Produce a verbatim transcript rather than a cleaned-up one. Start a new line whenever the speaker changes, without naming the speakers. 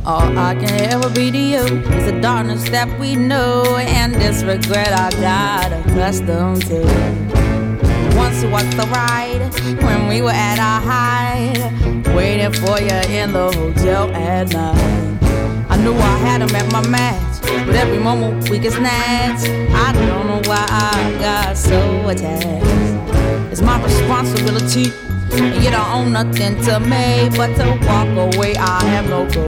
All I can ever be to you is the darkness that we know, and this regret I got accustomed to. Once was the ride when we were at our height, waiting for you in the hotel at night. I knew I had him at my match, but every moment we get snatched. I don't know why I got so attached. It's my responsibility, and you don't own nothing to me but to walk away. I have no